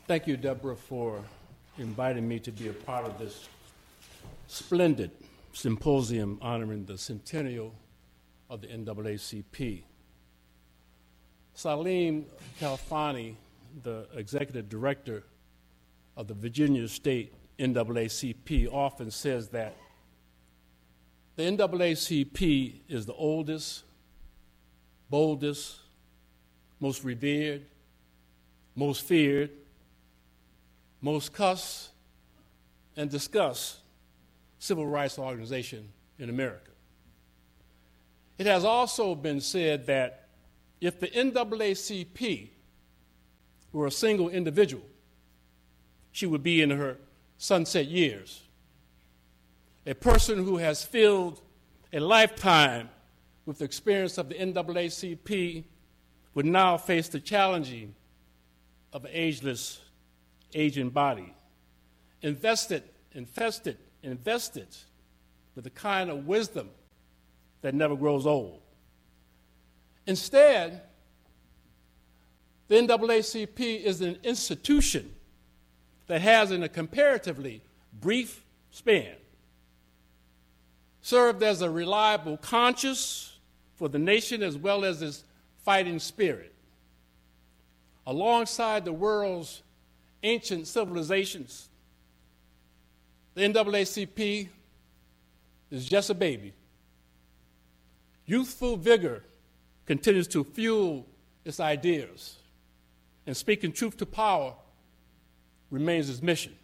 Thank you, Deborah, for inviting me to be a part of this splendid symposium honoring the centennial of the NAACP. Salim Khalfani, the executive director of the Virginia State NAACP, often says that the NAACP is the oldest, boldest, most revered, most feared, most cussed and discussed civil rights organization in America. It has also been said that if the NAACP were a single individual, she would be in her sunset years. A person who has filled a lifetime with the experience of the NAACP would now face the challenging of an ageless, aging body, invested with the kind of wisdom that never grows old. Instead, the NAACP is an institution that has, in a comparatively brief span, served as a reliable conscience for the nation as well as its fighting spirit. Alongside the world's ancient civilizations, the NAACP is just a baby. Youthful vigor continues to fuel its ideas, and speaking truth to power remains its mission.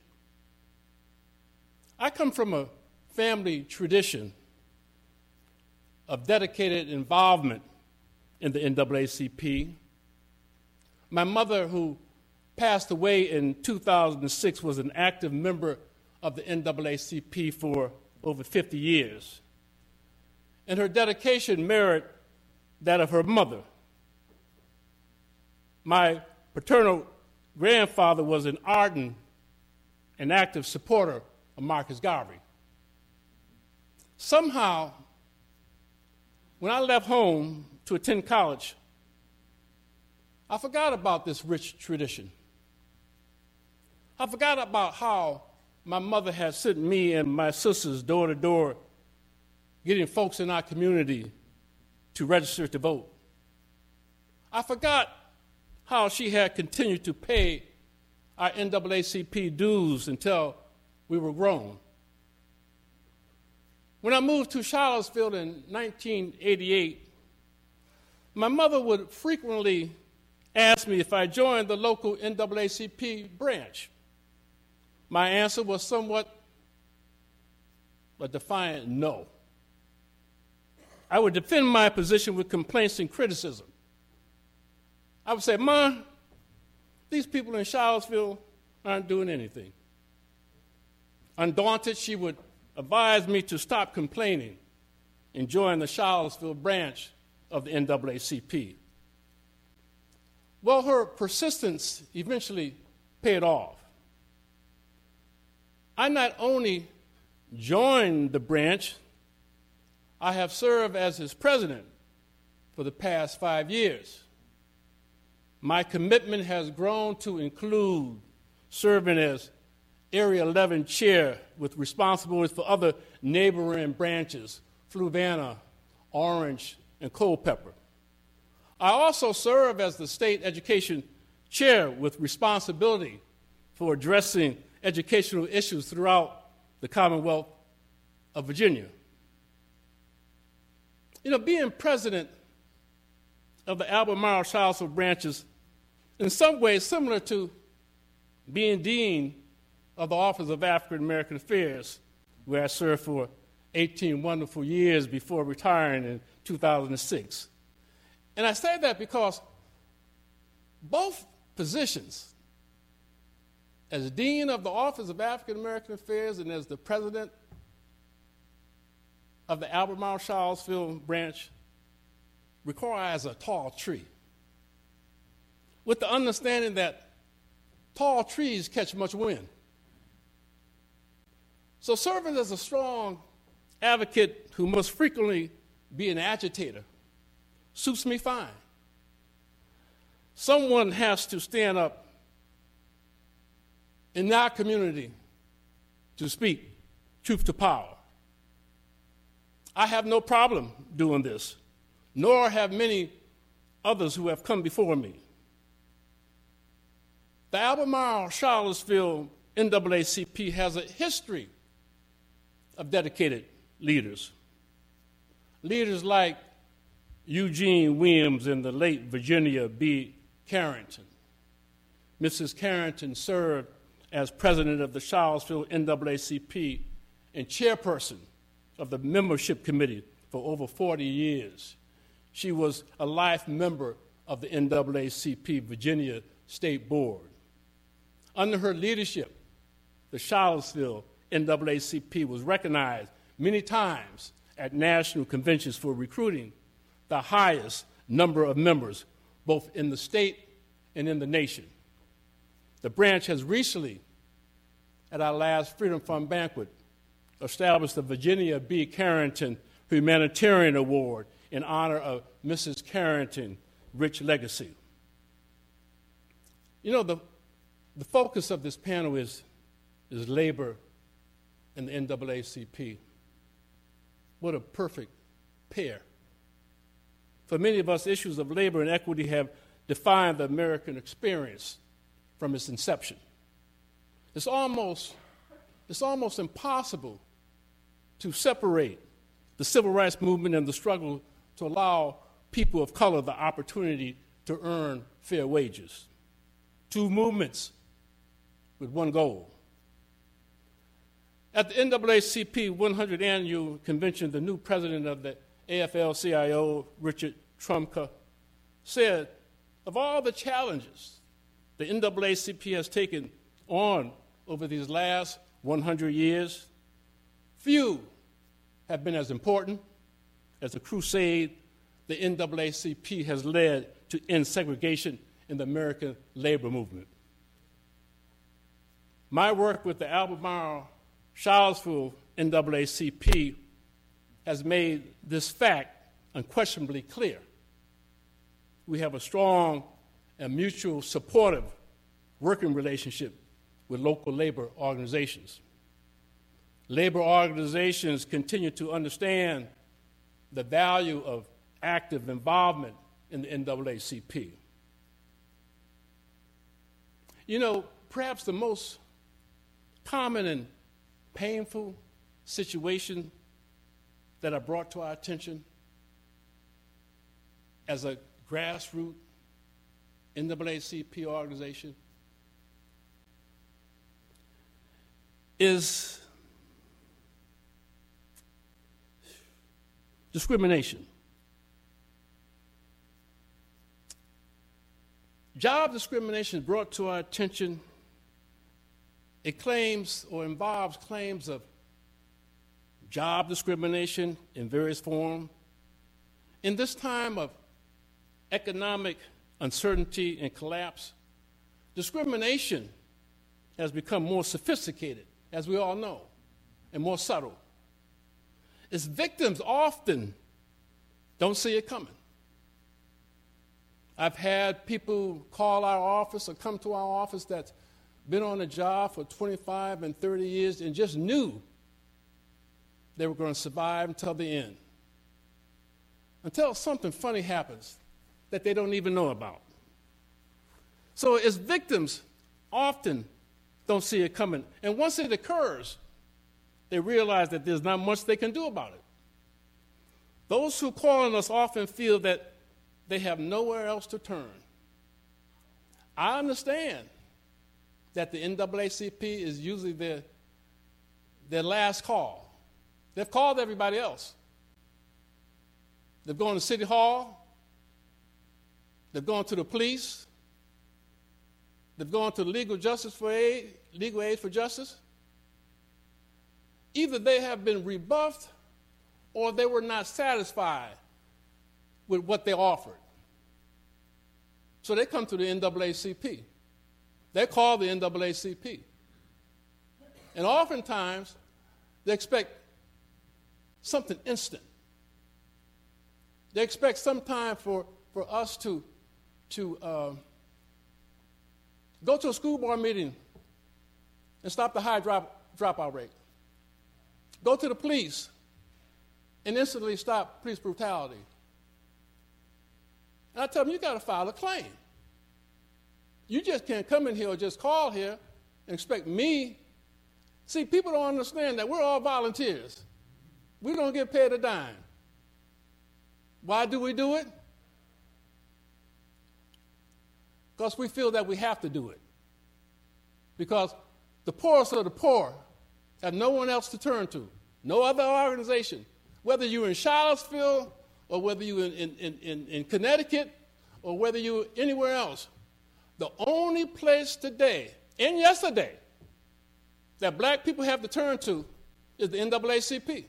I come from a family tradition of dedicated involvement in the NAACP. My mother, who passed away in 2006, was an active member of the NAACP for over 50 years. And her dedication mirrored that of her mother. My paternal grandfather was an ardent and active supporter of Marcus Garvey. Somehow, when I left home to attend college, I forgot about this rich tradition. I forgot about how my mother had sent me and my sisters door to door, getting folks in our community to register to vote. I forgot how she had continued to pay our NAACP dues until we were grown. When I moved to Charlottesville in 1988, my mother would frequently ask me if I joined the local NAACP branch. My answer was somewhat a defiant no. I would defend my position with complaints and criticism. I would say, "Ma, these people in Charlottesville aren't doing anything." Undaunted, she would advise me to stop complaining and join the Charlottesville branch of the NAACP. Well, her persistence eventually paid off. I not only joined the branch, I have served as its president for the past 5 years. My commitment has grown to include serving as Area 11 chair with responsibilities for other neighboring branches, Fluvanna, Orange, and Culpeper. I also serve as the state education chair with responsibility for addressing educational issues throughout the Commonwealth of Virginia. You know, being president of the Albemarle Charlottesville branches in some ways similar to being dean of the Office of African American Affairs, where I served for 18 wonderful years before retiring in 2006. And I say that because both positions, as dean of the Office of African American Affairs and as the president of the Albemarle Charlottesville branch, requires a tall tree, with the understanding that tall trees catch much wind. So serving as a strong advocate who must frequently be an agitator suits me fine. Someone has to stand up in our community to speak truth to power. I have no problem doing this, nor have many others who have come before me. The Albemarle Charlottesville NAACP has a history of dedicated leaders. Leaders like Eugene Williams and the late Virginia B. Carrington. Mrs. Carrington served as president of the Charlottesville NAACP and chairperson of the membership committee for over 40 years. She was a life member of the NAACP Virginia State Board. Under her leadership, the Charlottesville NAACP was recognized many times at national conventions for recruiting the highest number of members, both in the state and in the nation. The branch has recently, at our last Freedom Fund banquet, established the Virginia B. Carrington Humanitarian Award in honor of Mrs. Carrington's rich legacy. You know, the focus of this panel is labor and the NAACP. What a perfect pair. For many of us, issues of labor and equity have defined the American experience from its inception. It's almost impossible to separate the civil rights movement and the struggle to allow people of color the opportunity to earn fair wages. Two movements with one goal. At the NAACP 100th Annual Convention, the new president of the AFL-CIO, Richard Trumka, said, of all the challenges the NAACP has taken on over these last 100 years, few have been as important as the crusade the NAACP has led to end segregation in the American labor movement. My work with the Albemarle Charlottesville NAACP has made this fact unquestionably clear. We have a strong and mutual supportive working relationship with local labor organizations. Labor organizations continue to understand the value of active involvement in the NAACP. You know, perhaps the most common and painful situation that are brought to our attention as a grassroots NAACP organization is discrimination. Job discrimination brought to our attention, it claims or involves claims of job discrimination in various forms. In this time of economic uncertainty and collapse, discrimination has become more sophisticated, as we all know, and more subtle. Its victims often don't see it coming. I've had people call our office or come to our office that's been on a job for 25 and 30 years and just knew they were going to survive until the end, until something funny happens that they don't even know about. So its victims often don't see it coming. And once it occurs, they realize that there's not much they can do about it. Those who call on us often feel that they have nowhere else to turn. I understand that the NAACP is usually their last call. They've called everybody else. They've gone to City Hall. They've gone to the police. They've gone to legal aid for justice. Either they have been rebuffed or they were not satisfied with what they offered. So they come to the NAACP. They call the NAACP. And oftentimes, they expect something instant. They expect some time for us to go to a school board meeting and stop the high dropout rate. Go to the police and instantly stop police brutality. And I tell them, you got to file a claim. You just can't come in here or just call here and expect me. See, people don't understand that we're all volunteers. We don't get paid a dime. Why do we do it? Because we feel that we have to do it. Because the poorest of the poor have no one else to turn to, no other organization. Whether you're in Charlottesville or whether you're in Connecticut or whether you're anywhere else, the only place today and yesterday that black people have to turn to is the NAACP.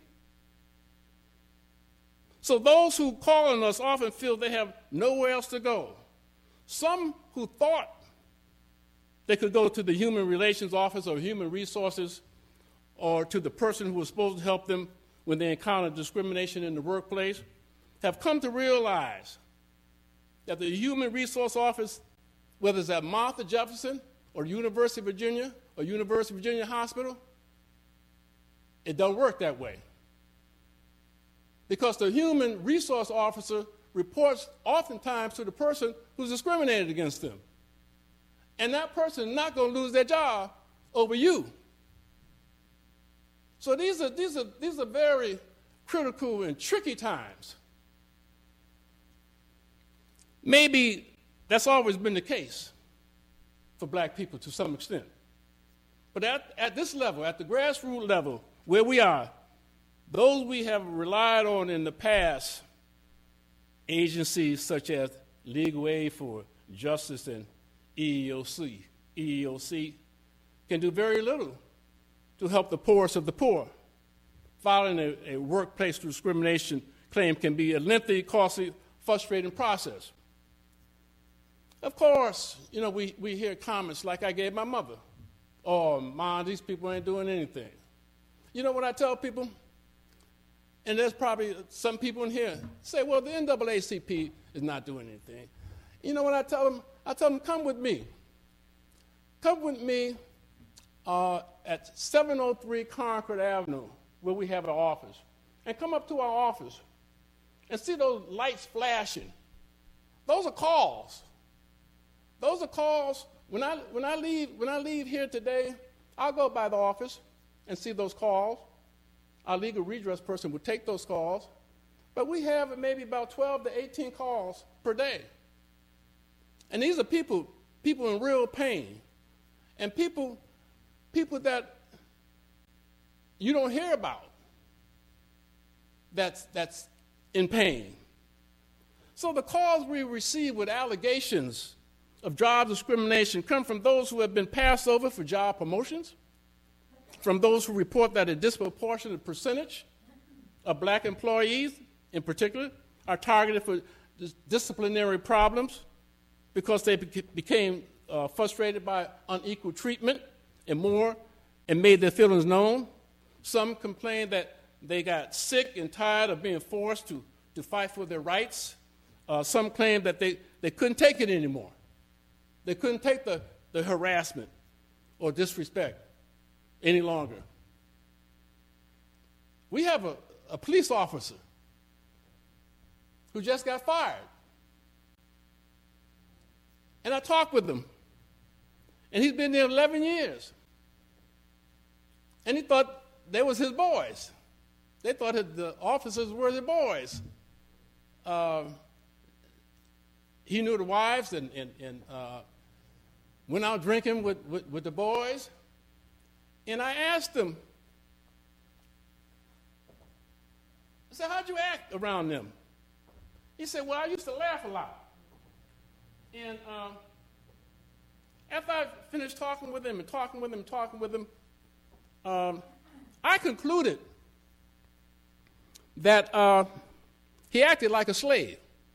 So those who call on us often feel they have nowhere else to go. Some who thought they could go to the Human Relations Office or Human Resources or to the person who was supposed to help them when they encountered discrimination in the workplace have come to realize that the Human Resource Office, whether it's at Martha Jefferson or University of Virginia or University of Virginia Hospital, it doesn't work that way. Because the human resource officer reports oftentimes to the person who's discriminated against them. And that person is not going to lose their job over you. So these are very critical and tricky times. Maybe that's always been the case for black people to some extent. But at this level, at the grassroots level, where we are, those we have relied on in the past, agencies such as Legal Aid for Justice and EEOC can do very little to help the poorest of the poor. Filing a workplace discrimination claim can be a lengthy, costly, frustrating process. Of course, we hear comments like I gave my mother. Oh, Mom, these people ain't doing anything. You know what I tell people? And there's probably some people in here say, well, the NAACP is not doing anything. You know what I tell them? I tell them, come with me. Come with me at 703 Concord Avenue, where we have our office. And come up to our office and see those lights flashing. Those are calls. Those are calls. When I leave here today, I'll go by the office and see those calls. Our legal redress person will take those calls. But we have maybe about 12 to 18 calls per day. And these are people in real pain. And people that you don't hear about that's in pain. So the calls we receive with allegations of job discrimination come from those who have been passed over for job promotions, from those who report that a disproportionate percentage of black employees, in particular, are targeted for disciplinary problems because they became frustrated by unequal treatment and made their feelings known. Some complain that they got sick and tired of being forced to fight for their rights. Some claim that they couldn't take it anymore. They couldn't take the harassment or disrespect any longer. We have a police officer who just got fired. And I talked with him. And he's been there 11 years. And he thought they was his boys. They thought the officers were their boys. He knew the wives and went out drinking with the boys. And I asked him, I said, how'd you act around them? He said, well, I used to laugh a lot. And after I finished talking with him, I concluded that he acted like a slave.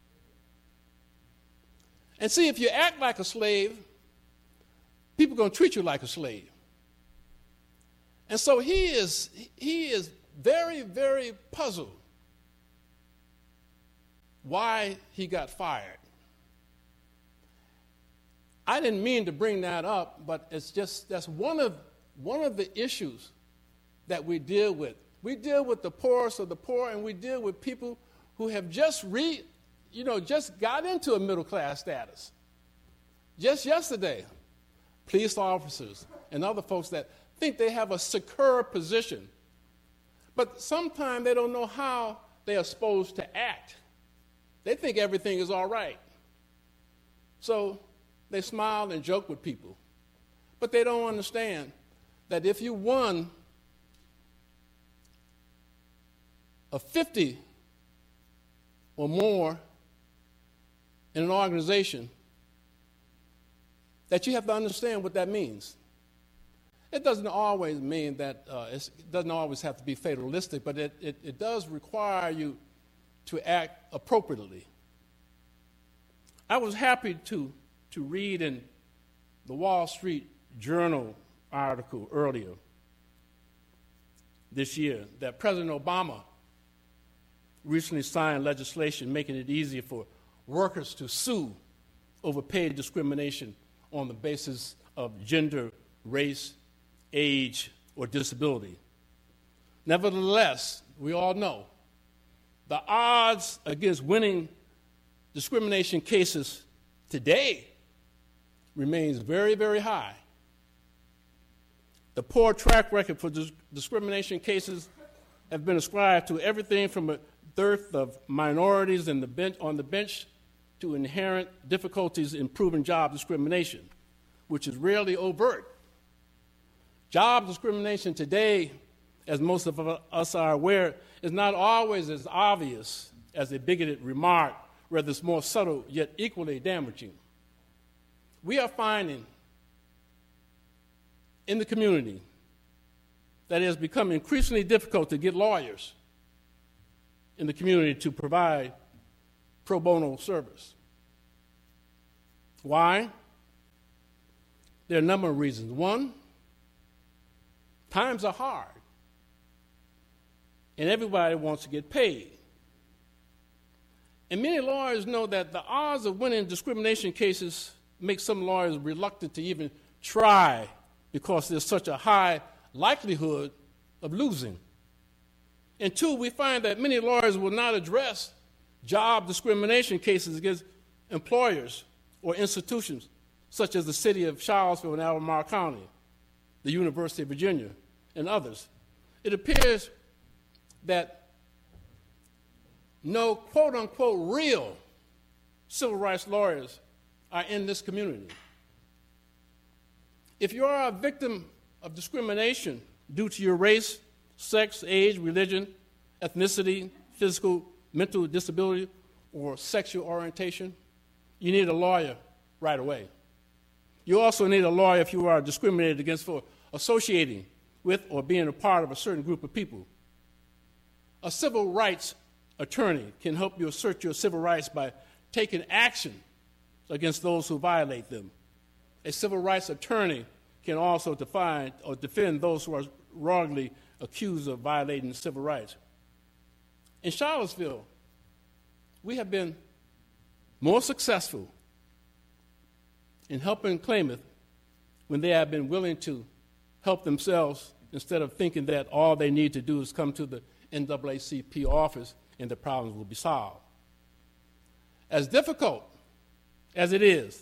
And see, if you act like a slave, people are going to treat you like a slave. And so he is very, very puzzled why he got fired. I didn't mean to bring that up, but it's just that's one of one of the issues that we deal with the poorest of the poor, and we deal with people who have just got into a middle class status. Just yesterday, police officers and other folks that think they have a secure position, but sometimes they don't know how they are supposed to act. They think everything is all right. So they smile and joke with people. But they don't understand that if you won a 50 or more in an organization, that you have to understand what that means. It doesn't always mean that, it doesn't always have to be fatalistic, but it does require you to act appropriately. I was happy to read in the Wall Street Journal article earlier this year that President Obama recently signed legislation making it easier for workers to sue over pay discrimination on the basis of gender, race, age, or disability. Nevertheless, we all know the odds against winning discrimination cases today remains very, very high. The poor track record for discrimination cases have been ascribed to everything from a dearth of minorities on the bench to inherent difficulties in proving job discrimination, which is rarely overt. Job discrimination today, as most of us are aware, is not always as obvious as a bigoted remark, rather it's more subtle yet equally damaging. We are finding in the community that it has become increasingly difficult to get lawyers in the community to provide pro bono service. Why? There are a number of reasons. One, times are hard, and everybody wants to get paid. And many lawyers know that the odds of winning discrimination cases make some lawyers reluctant to even try because there's such a high likelihood of losing. And two, we find that many lawyers will not address job discrimination cases against employers or institutions such as the city of Charlottesville and Albemarle County, the University of Virginia, and others. It appears that no quote-unquote real civil rights lawyers are in this community. If you are a victim of discrimination due to your race, sex, age, religion, ethnicity, physical, mental disability, or sexual orientation, you need a lawyer right away. You also need a lawyer if you are discriminated against for associating with or being a part of a certain group of people. A civil rights attorney can help you assert your civil rights by taking action against those who violate them. A civil rights attorney can also define or defend those who are wrongly accused of violating civil rights. In Charlottesville, we have been more successful in helping Klamath when they have been willing to help themselves instead of thinking that all they need to do is come to the NAACP office and the problems will be solved. As difficult as it is,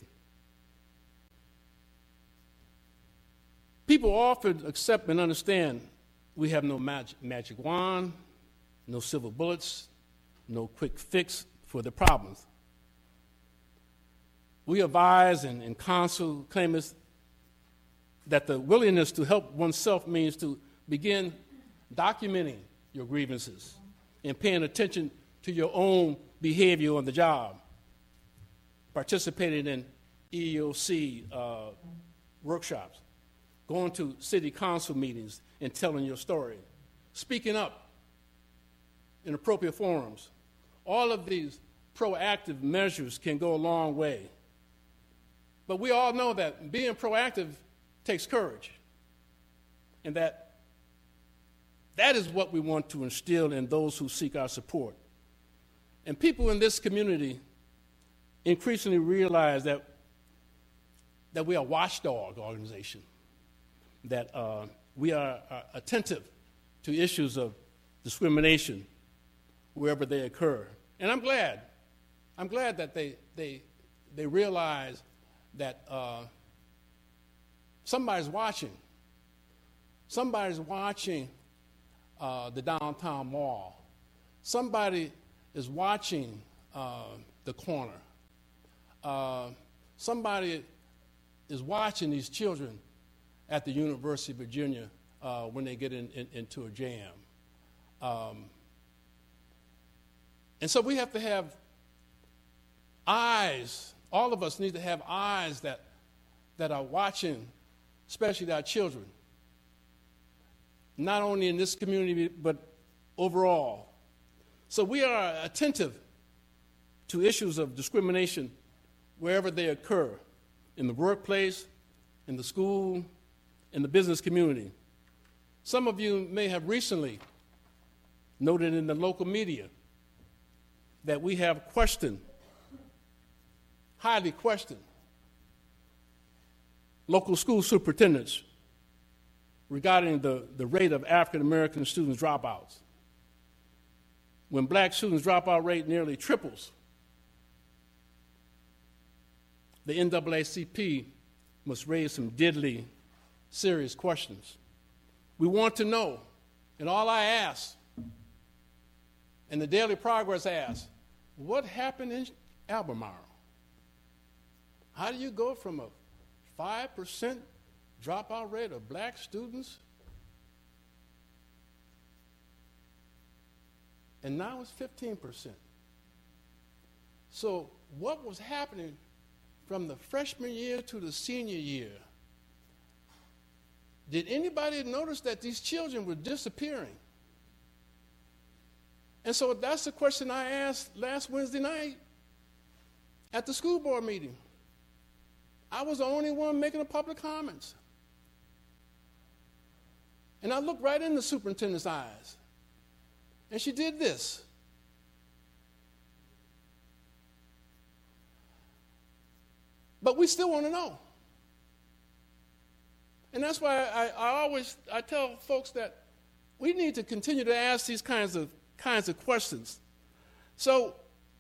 people often accept and understand we have no magic wand, no silver bullets, no quick fix for the problems. We advise and counsel claimants that the willingness to help oneself means to begin documenting your grievances and paying attention to your own behavior on the job, participating in EEOC workshops, going to city council meetings and telling your story, speaking up in appropriate forums. All of these proactive measures can go a long way. But we all know that being proactive takes courage, and that is what we want to instill in those who seek our support. And people in this community increasingly realize that we are a watchdog organization. that we are attentive to issues of discrimination wherever they occur. And I'm glad that they realize that somebody's watching. Somebody's watching the downtown mall. Somebody is watching the corner. Somebody is watching these children at the University of Virginia when they get into a jam. And so we have to have eyes. All of us need to have eyes that are watching, especially our children, not only in this community, but overall. So we are attentive to issues of discrimination wherever they occur, in the workplace, in the school, in the business community. Some of you may have recently noted in the local media that we have highly questioned, local school superintendents regarding the rate of African American students dropouts. When black students dropout rate nearly triples, the NAACP must raise some deadly, serious questions. We want to know, and all I ask, and the Daily Progress asks, what happened in Albemarle? How do you go from a 5% dropout rate of black students, and now it's 15%? So what was happening from the freshman year to the senior year? Did anybody notice that these children were disappearing? And so that's the question I asked last Wednesday night at the school board meeting. I was the only one making the public comments. And I looked right in the superintendent's eyes, and she did this. But we still want to know. And that's why I tell folks that we need to continue to ask these kinds of questions. So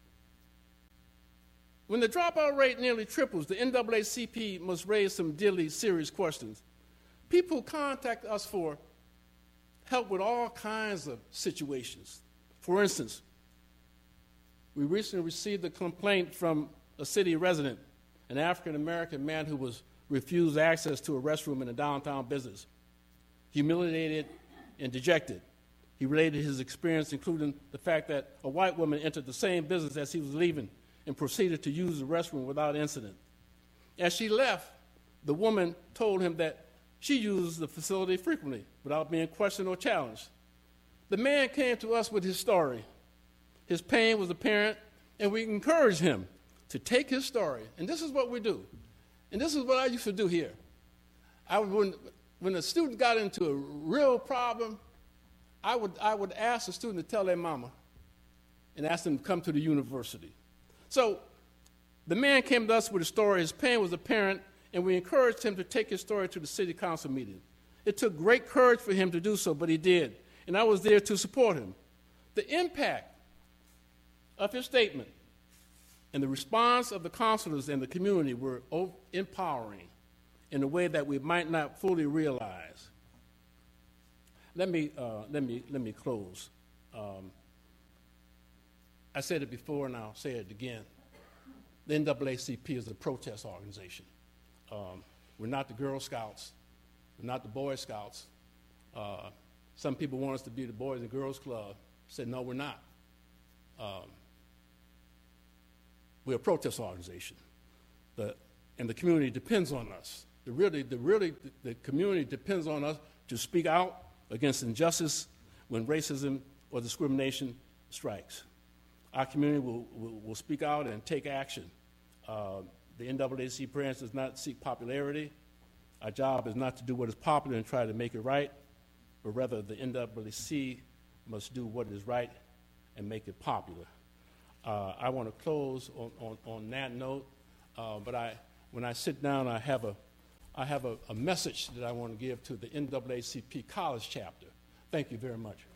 when the dropout rate nearly triples, the NAACP must raise some deadly serious questions. People contact us for help with all kinds of situations. For instance, we recently received a complaint from a city resident, an African-American man who was refused access to a restroom in a downtown business. Humiliated and dejected, he related his experience, including the fact that a white woman entered the same business as he was leaving and proceeded to use the restroom without incident. As she left, the woman told him that she uses the facility frequently without being questioned or challenged. The man came to us with his story. His pain was apparent, and we encouraged him to take his story. And this is what we do. And this is what I used to do here. When a student got into a real problem, I would ask the student to tell their mama and ask them to come to the university. So the man came to us with a story. His pain was apparent, and we encouraged him to take his story to the city council meeting. It took great courage for him to do so, but he did, and I was there to support him. The impact of his statement and the response of the counselors and the community were empowering in a way that we might not fully realize. Let me close. I said it before, and I'll say it again. The NAACP is a protest organization. We're not the Girl Scouts. We're not the Boy Scouts. Some people want us to be the Boys and Girls Club. I said, no, we're not. We're a protest organization. And the community depends on us. The community depends on us to speak out against injustice when racism or discrimination strikes. Our community will speak out and take action. The NAACP branch does not seek popularity. Our job is not to do what is popular and try to make it right, but rather the NAACP must do what is right and make it popular. I want to close on that note, but when I sit down, I have I have a message that I want to give to the NAACP College chapter. Thank you very much.